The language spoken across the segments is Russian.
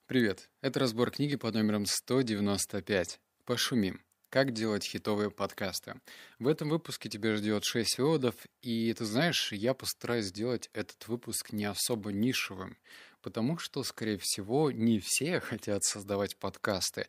Привет! Это разбор книги под номером 195. Пошумим. Как делать хитовые подкасты. В этом выпуске тебя ждет 6 выводов, и ты знаешь, я постараюсь сделать этот выпуск не особо нишевым, потому что, скорее всего, не все хотят создавать подкасты.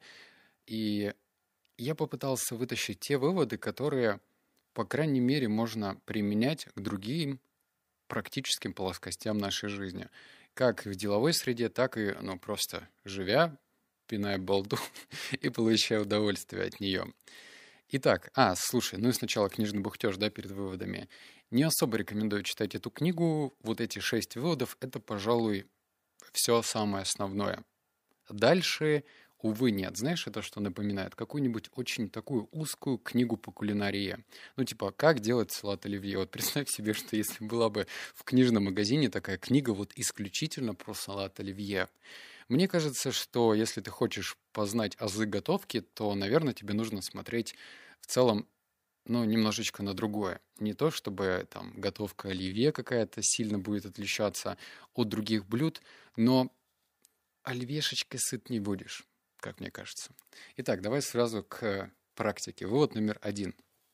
И я попытался вытащить те выводы, которые, по крайней мере, можно применять к другим практическим плоскостям нашей жизни. Как в деловой среде, так и, просто живя, пиная балду и получая удовольствие от нее. Итак, слушай, и сначала книжный бухтеж, да, перед выводами. Не особо рекомендую читать эту книгу. Вот эти 6 выводов — это, пожалуй, все самое основное. Дальше, увы, нет. Знаешь, это что напоминает? Какую-нибудь очень такую узкую книгу по кулинарии. Типа, как делать салат оливье. Вот представь себе, что если была бы в книжном магазине такая книга вот исключительно про салат оливье. Мне кажется, что если ты хочешь познать азы готовки, то, наверное, тебе нужно смотреть в целом, немножечко на другое. Не то, чтобы там готовка оливье какая-то сильно будет отличаться от других блюд, но оливьешечкой сыт не будешь, как мне кажется. Итак, давай сразу к практике. Вывод номер 1.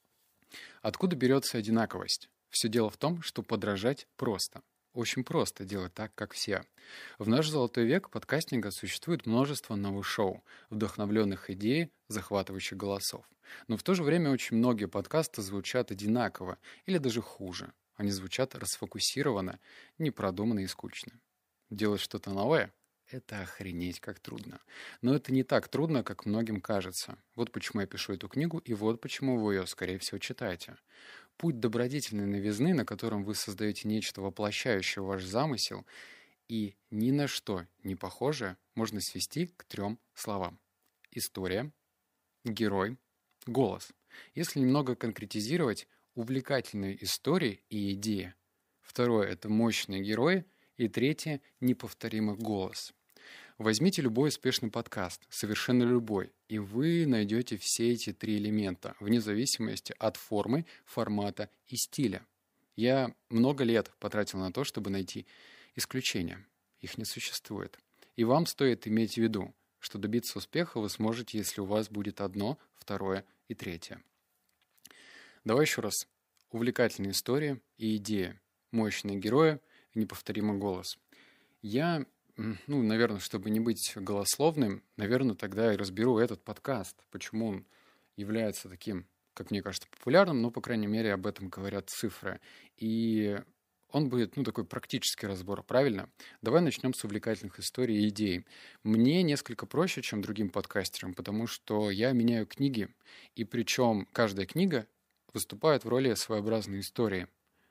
Откуда берется одинаковость? Все дело в том, что подражать просто. Очень просто делать так, как все. В наш золотой век подкастинга существует множество новых шоу, вдохновленных идей, захватывающих голосов. Но в то же время очень многие подкасты звучат одинаково или даже хуже. Они звучат расфокусированно, непродуманно и скучно. Делать что-то новое — это охренеть как трудно. Но это не так трудно, как многим кажется. Вот почему я пишу эту книгу, и вот почему вы ее, скорее всего, читаете. Путь добродетельной новизны, на котором вы создаете нечто воплощающее ваш замысел, и ни на что не похожее, можно свести к 3 словам. История, герой, голос. Если немного конкретизировать, увлекательные истории и идеи. Второе — это мощные герои. И третье — неповторимый голос. Возьмите любой успешный подкаст, совершенно любой, и вы найдете все эти 3 элемента, вне зависимости от формы, формата и стиля. Я много лет потратил на то, чтобы найти исключения. Их не существует. И вам стоит иметь в виду, что добиться успеха вы сможете, если у вас будет одно, второе и третье. Давай еще раз. Увлекательные истории и идеи, мощные герои, неповторимый голос. Я, наверное, чтобы не быть голословным, наверное, тогда и разберу этот подкаст, почему он является таким, как мне кажется, популярным, но, по крайней мере, об этом говорят цифры. И он будет, такой практический разбор, правильно? Давай начнем с увлекательных историй и идей. Мне несколько проще, чем другим подкастерам, потому что я меняю книги, и причем каждая книга выступает в роли своеобразной истории.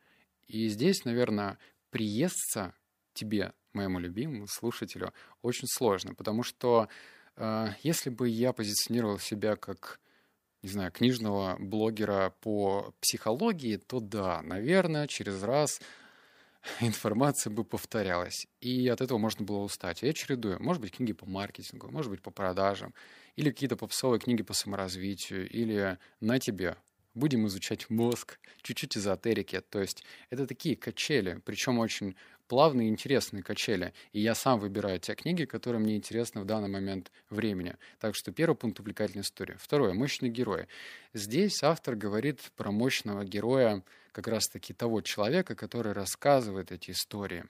И здесь, наверное, приесться тебе, моему любимому слушателю, очень сложно, потому что если бы я позиционировал себя как, не знаю, книжного блогера по психологии, то да, наверное, через раз информация бы повторялась, и от этого можно было устать. Я чередую, может быть, книги по маркетингу, может быть, по продажам, или какие-то попсовые книги по саморазвитию, или на тебе. Будем изучать мозг, чуть-чуть эзотерики. То есть это такие качели, причем очень плавные и интересные качели. И я сам выбираю те книги, которые мне интересны в данный момент времени. Так что первый пункт — увлекательная история. Второе — мощные герои. Здесь автор говорит про мощного героя, как раз-таки того человека, который рассказывает эти истории.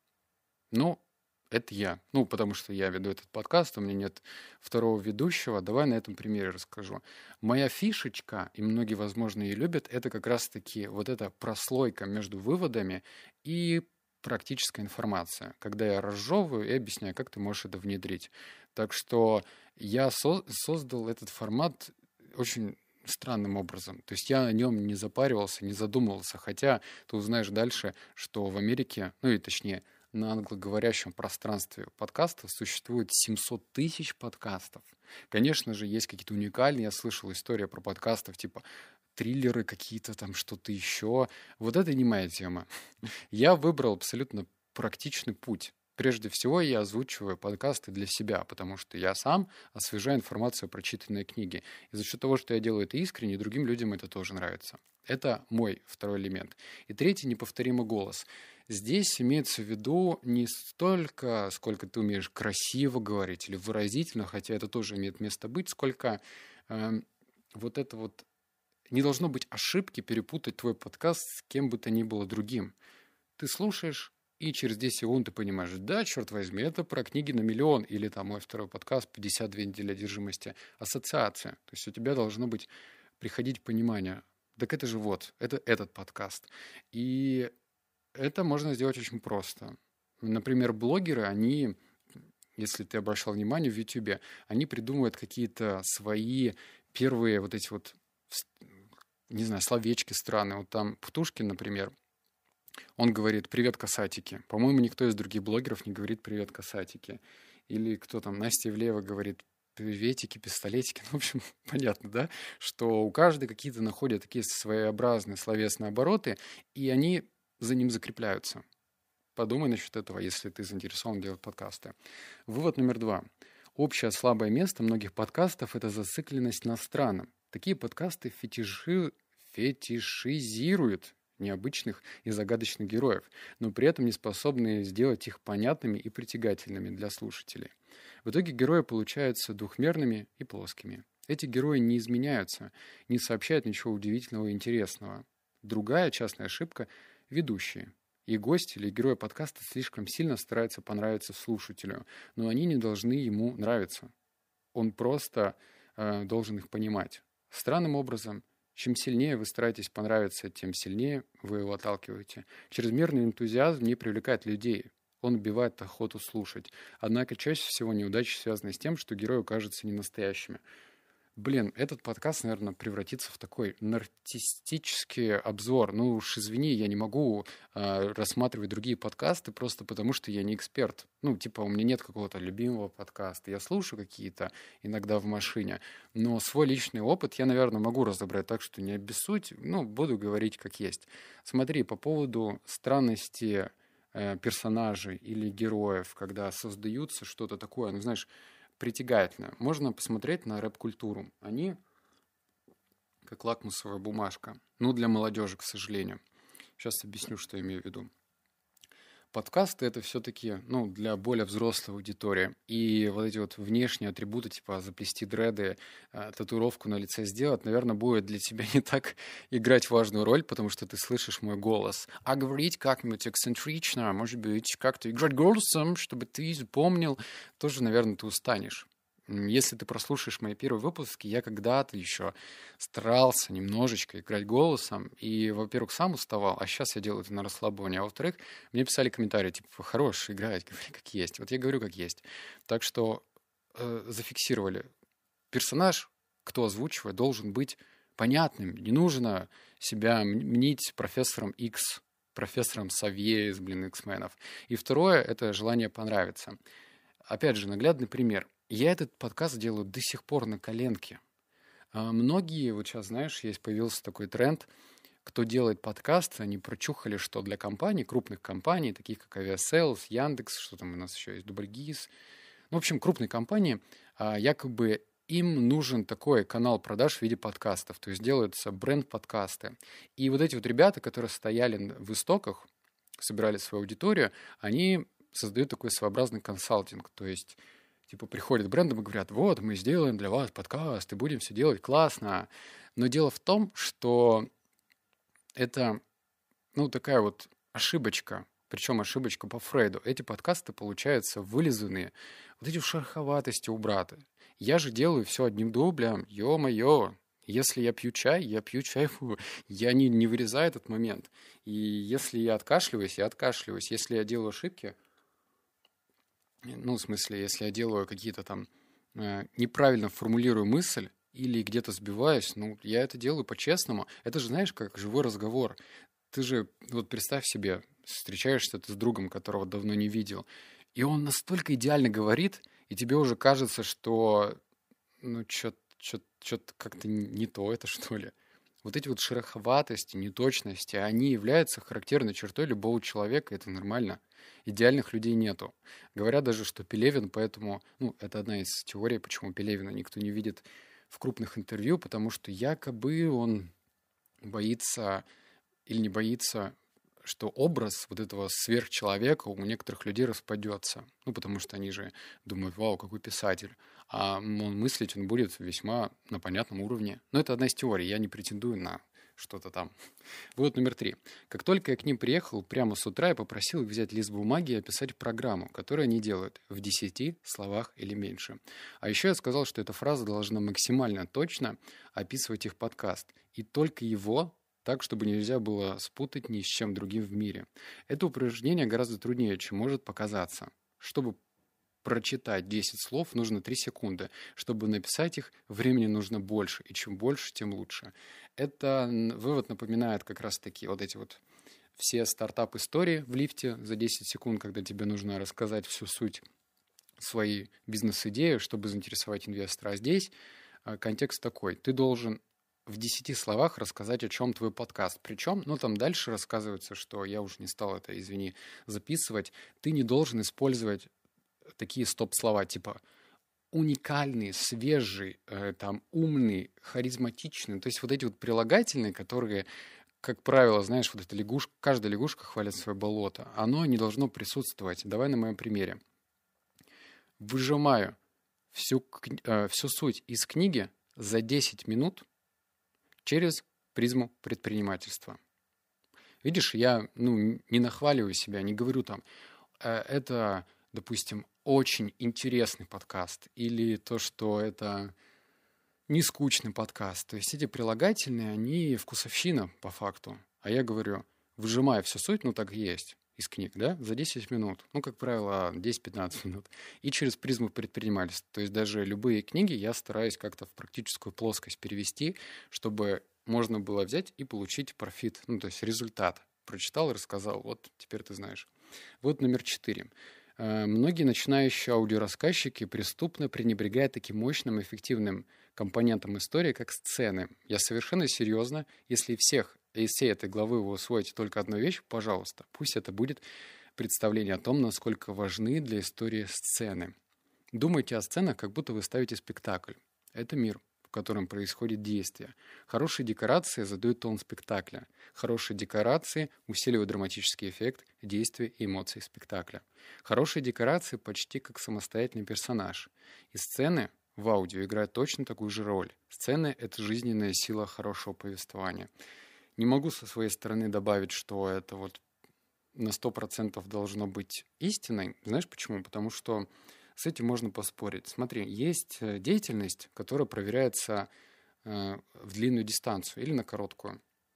Это я. Потому что я веду этот подкаст, у меня нет второго ведущего. Давай на этом примере расскажу. Моя фишечка, и многие, возможно, ее любят, это как раз-таки вот эта прослойка между выводами и практическая информация, когда я разжевываю и объясняю, как ты можешь это внедрить. Так что я создал этот формат очень странным образом. То есть я о нем не запаривался, не задумывался, хотя ты узнаешь дальше, что в Америке, и точнее, на англоговорящем пространстве подкастов существует 700 тысяч подкастов. Конечно же, есть какие-то уникальные. Я слышал истории про подкастов, типа триллеры какие-то там, что-то еще. Вот это не моя тема. Я выбрал абсолютно практичный путь. Прежде всего, я озвучиваю подкасты для себя, потому что я сам освежаю информацию о прочитанной книге. И за счет того, что я делаю это искренне, другим людям это тоже нравится. Это мой второй элемент. И третий — неповторимый голос. Здесь имеется в виду не столько, сколько ты умеешь красиво говорить или выразительно, хотя это тоже имеет место быть, сколько вот это вот не должно быть ошибки перепутать твой подкаст с кем бы то ни было другим. Ты слушаешь, и через 10 секунд ты понимаешь, да, черт возьми, это про книги на миллион, или там мой второй подкаст «52 недели одержимости», ассоциация. То есть у тебя должно быть приходить понимание. Так это же вот, это этот подкаст. И это можно сделать очень просто. Например, блогеры, они, если ты обращал внимание в YouTube, они придумывают какие-то свои первые вот эти вот, не знаю, словечки странные. Вот там Птушкин, например, он говорит «Привет, касатики». По-моему, никто из других блогеров не говорит «Привет, касатики». Или кто там, Настя Ивлеева говорит «Приветики, пистолетики». Ну, в общем, понятно, да? Что у каждой какие-то находят такие своеобразные словесные обороты, и они за ним закрепляются. Подумай насчет этого, если ты заинтересован делать подкасты. Вывод номер 2. Общее слабое место многих подкастов — это зацикленность на странном. Такие подкасты фетишизируют необычных и загадочных героев, но при этом не способны сделать их понятными и притягательными для слушателей. В итоге герои получаются двухмерными и плоскими. Эти герои не изменяются, не сообщают ничего удивительного и интересного. Другая частная ошибка — ведущие. И гости или герои подкаста слишком сильно стараются понравиться слушателю, но они не должны ему нравиться. Он просто должен их понимать. Странным образом, чем сильнее вы стараетесь понравиться, тем сильнее вы его отталкиваете. Чрезмерный энтузиазм не привлекает людей. Он убивает охоту слушать. Однако чаще всего неудачи связаны с тем, что герои кажутся ненастоящими. Блин, этот подкаст, наверное, превратится в такой нарциссический обзор. Ну уж извини, я не могу рассматривать другие подкасты просто потому, что я не эксперт. Ну, типа, у меня нет какого-то любимого подкаста. Я слушаю какие-то иногда в машине, но свой личный опыт я, наверное, могу разобрать так, что не обессудь, ну, буду говорить как есть. Смотри, по поводу странности персонажей или героев, когда создаются что-то такое, ну, знаешь, притягательное. Можно посмотреть на рэп-культуру. Они как лакмусовая бумажка. Ну, для молодежи, к сожалению. Сейчас объясню, что я имею в виду. Подкасты — это все-таки, ну, для более взрослой аудитории. И вот эти вот внешние атрибуты, типа заплести дреды, татуировку на лице сделать, наверное, будет для тебя не так играть важную роль, потому что ты слышишь мой голос. А говорить как-нибудь эксцентрично, может быть, как-то играть голосом, чтобы ты запомнил, тоже, наверное, ты устанешь. Если ты прослушаешь мои первые выпуски, я когда-то еще старался немножечко играть голосом, и, во-первых, сам уставал, а сейчас я делаю это на расслабоне, а во-вторых, мне писали комментарии, типа, хорош играть, говори как есть. Вот я говорю как есть. Так что зафиксировали. Персонаж, кто озвучивает, должен быть понятным. Не нужно себя мнить профессором X, профессором Савье из, X-менов. И второе — это желание понравиться. Опять же, наглядный пример. Я этот подкаст делаю до сих пор на коленке. Многие, вот сейчас, знаешь, появился такой тренд, кто делает подкасты, они прочухали, что для компаний, крупных компаний, таких как Aviasales, Яндекс, что там у нас еще есть, Дубльгиз, ну, в общем, крупные компании, якобы им нужен такой канал продаж в виде подкастов, то есть делаются бренд-подкасты. И вот эти вот ребята, которые стояли в истоках, собирали свою аудиторию, они создают такой своеобразный консалтинг, то есть типа приходят брендом и говорят, вот, мы сделаем для вас подкаст и будем все делать классно. Но дело в том, что это, ну, такая вот ошибочка, причем ошибочка по Фрейду. Эти подкасты получаются вылизанные, вот эти шероховатости убраты. Я же делаю все одним дублем, ё-моё. Если я пью чай, я не вырезаю этот момент. И если я откашливаюсь, я откашливаюсь. Если я делаю ошибки, ну, в смысле, если я делаю какие-то там неправильно формулирую мысль или где-то сбиваюсь, ну, я это делаю по-честному. Это же, знаешь, как живой разговор. Ты же, вот представь себе, встречаешься ты с другом, которого давно не видел, и он настолько идеально говорит, и тебе уже кажется, что, ну, что-то как-то не то это, что ли. Вот эти вот шероховатости, неточности, они являются характерной чертой любого человека, это нормально. Идеальных людей нету. Говорят даже, что Пелевин, поэтому, ну, это одна из теорий, почему Пелевина никто не видит в крупных интервью, потому что якобы он боится или не боится, что образ вот этого сверхчеловека у некоторых людей распадется. Ну, потому что они же думают, вау, какой писатель. А он мыслить он будет весьма на понятном уровне. Но это одна из теорий, я не претендую на что-то там. Вывод номер 3. Как только я к ним приехал, прямо с утра я попросил их взять лист бумаги и описать программу, которую они делают в 10 словах или меньше. А еще я сказал, что эта фраза должна максимально точно описывать их подкаст. И только его так, чтобы нельзя было спутать ни с чем другим в мире. Это упражнение гораздо труднее, чем может показаться. Чтобы прочитать 10 слов, нужно 3 секунды. Чтобы написать их, времени нужно больше. И чем больше, тем лучше. Это вывод напоминает как раз-таки вот эти вот все стартап-истории в лифте за 10 секунд, когда тебе нужно рассказать всю суть своей бизнес-идеи, чтобы заинтересовать инвестора. А здесь контекст такой. Ты должен в 10 словах рассказать, о чем твой подкаст. Причем, ну, там дальше рассказывается, что я уже не стал это, извини, записывать. Ты не должен использовать такие стоп-слова, типа уникальный, свежий, там, умный, харизматичный. То есть вот эти вот прилагательные, которые, как правило, знаешь, вот эта лягушка, каждая лягушка хвалит свое болото. Оно не должно присутствовать. Давай на моем примере. Выжимаю всю суть из книги за 10 минут через призму предпринимательства. Видишь, я не нахваливаю себя, не говорю там, это, допустим, очень интересный подкаст, или то, что это не скучный подкаст. То есть эти прилагательные, они вкусовщина по факту. А я говорю, выжимая всю суть, ну так и есть, из книг, да, за 10 минут. Ну, как правило, 10-15 минут. И через призму предпринимательства. То есть даже любые книги я стараюсь как-то в практическую плоскость перевести, чтобы можно было взять и получить профит, ну, то есть результат. Прочитал, рассказал, вот теперь ты знаешь. Вот номер 4. Многие начинающие аудиорассказчики преступно пренебрегают таким мощным и эффективным компонентом истории, как сцены. Я совершенно серьезно, если из всей этой главы вы усвоите только одну вещь, пожалуйста, пусть это будет представление о том, насколько важны для истории сцены. Думайте о сценах, как будто вы ставите спектакль. Это мир, в котором происходит действие. Хорошие декорации задают тон спектакля. Хорошие декорации усиливают драматический эффект действия и эмоций спектакля. Хорошие декорации почти как самостоятельный персонаж. И сцены в аудио играют точно такую же роль. Сцены — это жизненная сила хорошего повествования. Не могу со своей стороны добавить, что это вот на 100% должно быть истиной. Знаешь почему? Потому что с этим можно поспорить. Смотри, есть деятельность, которая проверяется в длинную дистанцию или на короткую.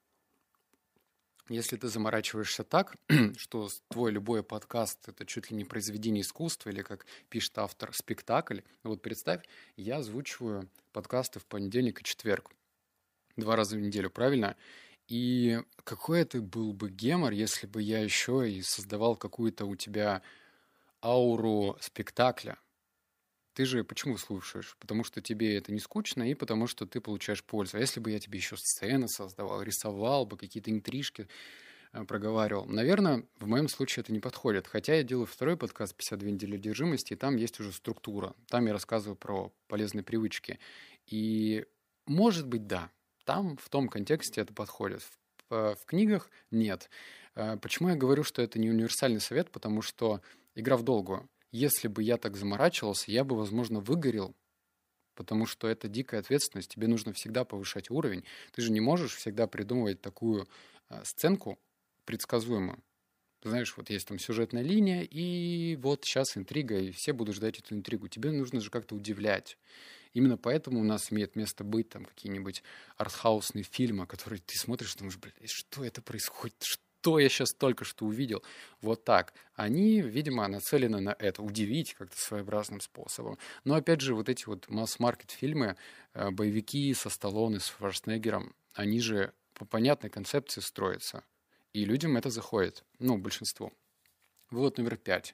Если ты заморачиваешься так, что твой любой подкаст — это чуть ли не произведение искусства, или, как пишет автор, спектакль. Вот представь, я озвучиваю подкасты в понедельник и четверг. 2 раза в неделю, правильно? И какой это был бы гемор, если бы я еще и создавал какую-то у тебя ауру спектакля. Ты же почему слушаешь? Потому что тебе это не скучно и потому что ты получаешь пользу. А если бы я тебе еще сцены создавал, рисовал бы, какие-то интрижки проговаривал, наверное, в моем случае это не подходит. Хотя я делаю второй подкаст «52 недели одержимости», и там есть уже структура. Там я рассказываю про полезные привычки. И, может быть, да, там в том контексте это подходит. В книгах нет. Почему я говорю, что это не универсальный совет? Потому что игра в долгую. Если бы я так заморачивался, я бы, возможно, выгорел, потому что это дикая ответственность. Тебе нужно всегда повышать уровень. Ты же не можешь всегда придумывать такую сценку предсказуемую. Ты знаешь, вот есть там сюжетная линия, и вот сейчас интрига, и все будут ждать эту интригу. Тебе нужно же как-то удивлять. Именно поэтому у нас имеет место быть там какие-нибудь артхаусные фильмы, которые ты смотришь и думаешь, блин, что это происходит? Что я сейчас только что увидел? Вот так. Они, видимо, нацелены на это, удивить как-то своеобразным способом. Но, опять же, вот эти вот масс-маркет фильмы, боевики со Сталлоне, с Шварценеггером, они же по понятной концепции строятся. И людям это заходит. Ну, большинству. Вывод номер 5.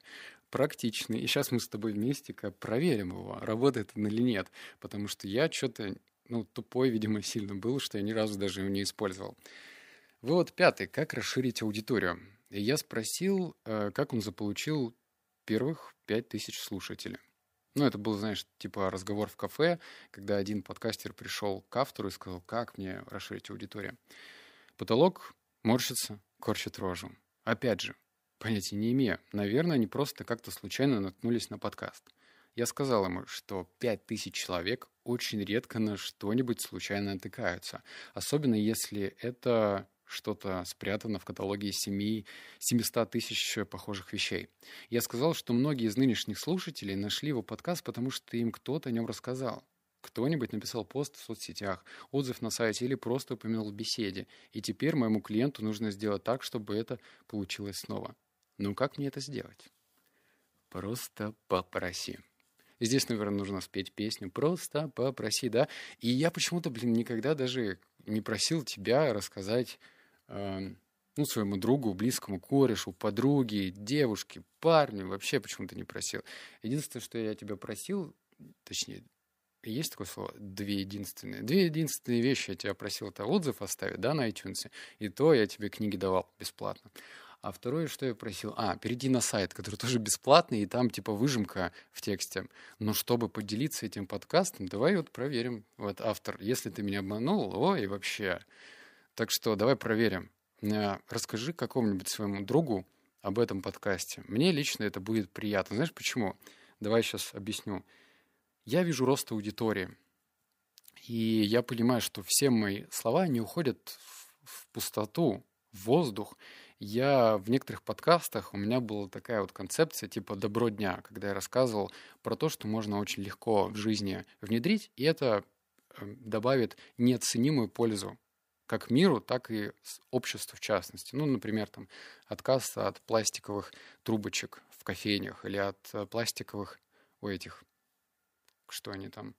Практичный. И сейчас мы с тобой вместе проверим его, работает он или нет. Потому что я что-то тупой, видимо, сильно был, что я ни разу даже его не использовал. Вывод пятый. Как расширить аудиторию? И я спросил, как он заполучил первых 5000 слушателей. Это был, знаешь, типа разговор в кафе, когда один подкастер пришел к автору и сказал, как мне расширить аудиторию. Потолок морщится, корчит рожу. Опять же, понятия не имея. Наверное, они просто как-то случайно наткнулись на подкаст. Я сказал ему, что 5000 человек очень редко на что-нибудь случайно натыкаются. Особенно если это что-то спрятано в каталоге 700 тысяч похожих вещей. Я сказал, что многие из нынешних слушателей нашли его подкаст, потому что им кто-то о нем рассказал. Кто-нибудь написал пост в соцсетях, отзыв на сайте или просто упомянул в беседе. И теперь моему клиенту нужно сделать так, чтобы это получилось снова. Как мне это сделать? Просто попроси. И здесь, наверное, нужно спеть песню «Просто попроси», да? И я почему-то, никогда даже не просил тебя рассказать своему другу, близкому корешу, подруге, девушке, парню. Вообще почему-то не просил. Единственное, что я тебя просил, точнее, есть такое слово? Две единственные вещи я тебя просил, это отзыв оставить, да, на iTunes. И то я тебе книги давал бесплатно. А второе, что я просил, перейди на сайт, который тоже бесплатный, и там типа выжимка в тексте. Но чтобы поделиться этим подкастом, давай проверим. Автор, если ты меня обманул, и вообще. Так что давай проверим. Расскажи какому-нибудь своему другу об этом подкасте. Мне лично это будет приятно. Знаешь почему? Давай сейчас объясню. Я вижу рост аудитории. И я понимаю, что все мои слова не уходят в пустоту, в воздух. Я в некоторых подкастах, у меня была такая концепция типа «добро дня», когда я рассказывал про то, что можно очень легко в жизни внедрить, и это добавит неоценимую пользу как миру, так и обществу в частности. Например, отказ от пластиковых трубочек в кофейнях или от пластиковых что они там,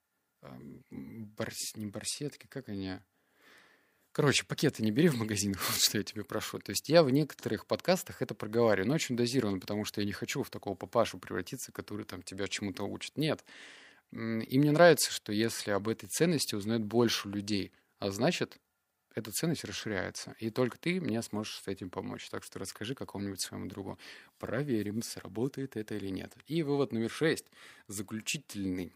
не барсетки, как они... Короче, пакеты не бери в магазинах, что я тебе прошу. То есть я в некоторых подкастах это проговариваю, но очень дозированно, потому что я не хочу в такого папашу превратиться, который тебя чему-то учит. Нет. И мне нравится, что если об этой ценности узнает больше людей, а значит, эта ценность расширяется. И только ты мне сможешь с этим помочь. Так что расскажи какому-нибудь своему другу. Проверим, сработает это или нет. И вывод номер 6. Заключительный.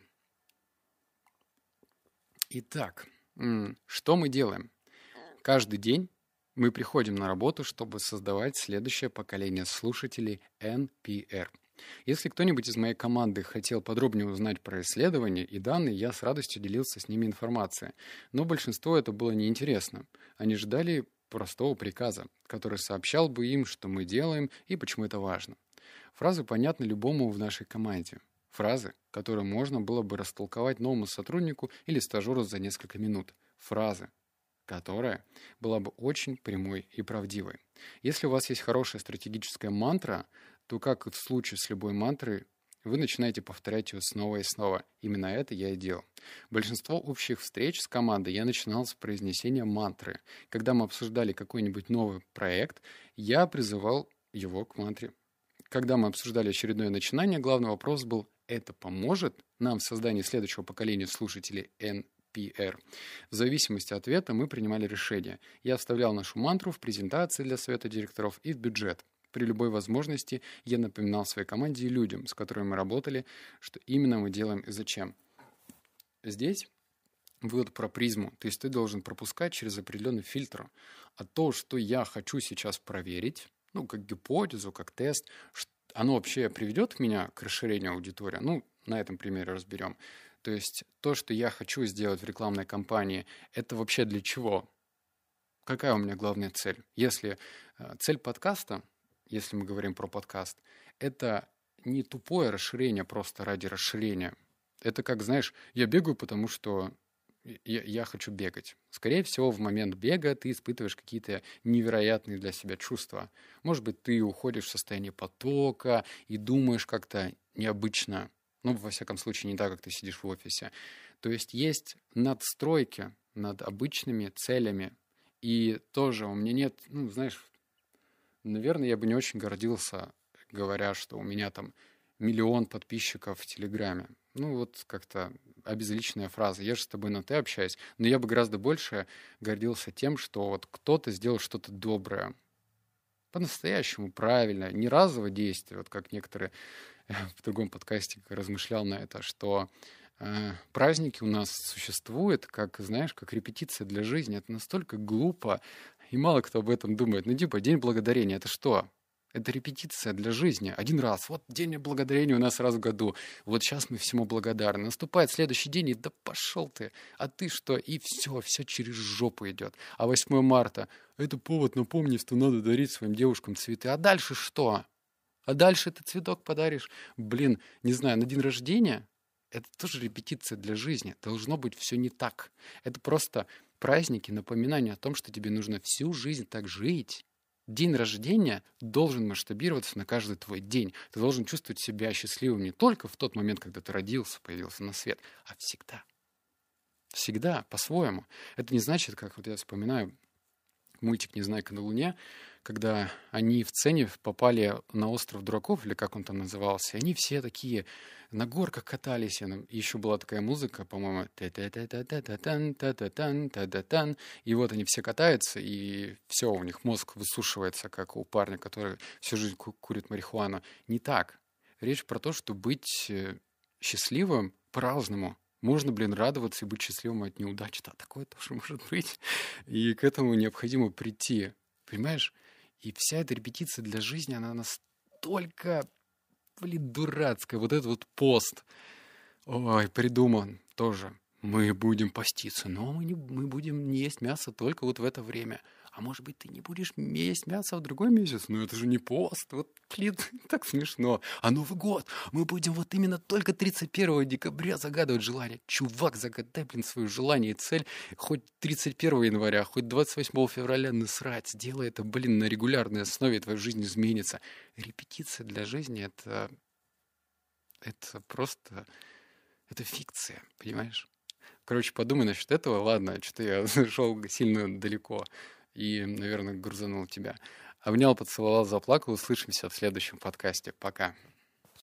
Итак, что мы делаем? Каждый день мы приходим на работу, чтобы создавать следующее поколение слушателей NPR. Если кто-нибудь из моей команды хотел подробнее узнать про исследования и данные, я с радостью делился с ними информацией. Но большинству это было неинтересно. Они ждали простого приказа, который сообщал бы им, что мы делаем и почему это важно. Фразы понятны любому в нашей команде. Фразы, которые можно было бы растолковать новому сотруднику или стажеру за несколько минут. Фразы, которая была бы очень прямой и правдивой. Если у вас есть хорошая стратегическая мантра, то, как и в случае с любой мантрой, вы начинаете повторять ее снова и снова. Именно это я и делал. Большинство общих встреч с командой я начинал с произнесения мантры. Когда мы обсуждали какой-нибудь новый проект, я призывал его к мантре. Когда мы обсуждали очередное начинание, главный вопрос был: это поможет нам в создании следующего поколения слушателей NPR? В зависимости от ответа мы принимали решение. Я вставлял нашу мантру в презентации для совета директоров и в бюджет. При любой возможности я напоминал своей команде и людям, с которыми мы работали, что именно мы делаем и зачем. Здесь вывод про призму. То есть ты должен пропускать через определенный фильтр. А то, что я хочу сейчас проверить, как гипотезу, как тест, оно вообще приведет меня к расширению аудитории? На этом примере разберем. То есть то, что я хочу сделать в рекламной кампании, это вообще для чего? Какая у меня главная цель? Если цель подкаста, если мы говорим про подкаст, это не тупое расширение просто ради расширения. Это как, знаешь, я бегаю, потому что я хочу бегать. Скорее всего, в момент бега ты испытываешь какие-то невероятные для себя чувства. Может быть, ты уходишь в состояние потока и думаешь как-то необычно. Во всяком случае, не так, как ты сидишь в офисе. То есть надстройки над обычными целями. И тоже у меня нет, знаешь, наверное, я бы не очень гордился, говоря, что у меня 1 миллион подписчиков в Телеграме. Как-то обезличенная фраза. Я же с тобой на «ты» общаюсь. Но я бы гораздо больше гордился тем, что вот кто-то сделал что-то доброе, по-настоящему правильно, не разовое действие, вот как некоторые в другом подкасте размышлял на это, что праздники у нас существуют, как, знаешь, как репетиция для жизни. Это настолько глупо, и мало кто об этом думает. Ну, типа, День Благодарения — это что? Это репетиция для жизни. Один раз. Вот День Благодарения у нас раз в году. Вот сейчас мы всему благодарны. Наступает следующий день, и да пошел ты. А ты что? И все через жопу идет. А 8 марта — это повод напомнить, что надо дарить своим девушкам цветы. А дальше что? А дальше ты цветок подаришь. Блин, не знаю, на день рождения это тоже репетиция для жизни. Должно быть все не так. Это просто праздники, напоминание о том, что тебе нужно всю жизнь так жить. День рождения должен масштабироваться на каждый твой день. Ты должен чувствовать себя счастливым не только в тот момент, когда ты родился, появился на свет, а всегда. Всегда, по-своему. Это не значит, как вот я вспоминаю мультик «Незнайка на Луне», когда они в сцене попали на остров дураков, или как он там назывался, и они все такие на горках катались. И еще была такая музыка, по-моему, та-та-та-та-та-тан, та-та-тан, та-та-тан. И вот они все катаются, и все, у них мозг высушивается, как у парня, который всю жизнь курит марихуану. Не так. Речь про то, что быть счастливым по-разному. Можно, радоваться и быть счастливым от неудач. Да, такое тоже может быть. И к этому необходимо прийти. Понимаешь? И вся эта репетиция для жизни, она настолько, дурацкая. Вот этот вот пост. Ой, придуман тоже. Мы будем поститься, но мы будем не есть мясо только вот в это время. А может быть, ты не будешь есть мясо в другой месяц? Ну это же не пост. Вот, так смешно. А Новый год мы будем вот именно только 31 декабря загадывать желание. Чувак, загадай, свое желание и цель хоть 31 января, хоть 28 февраля, насрать. Сделай это, на регулярной основе, и твоя жизнь изменится. Репетиция для жизни — это просто... Это фикция, понимаешь? Короче, подумай насчет этого. Ладно, что-то я зашел сильно далеко и, наверное, грузанул тебя. Обнял, поцеловал, заплакал. Услышимся в следующем подкасте. Пока.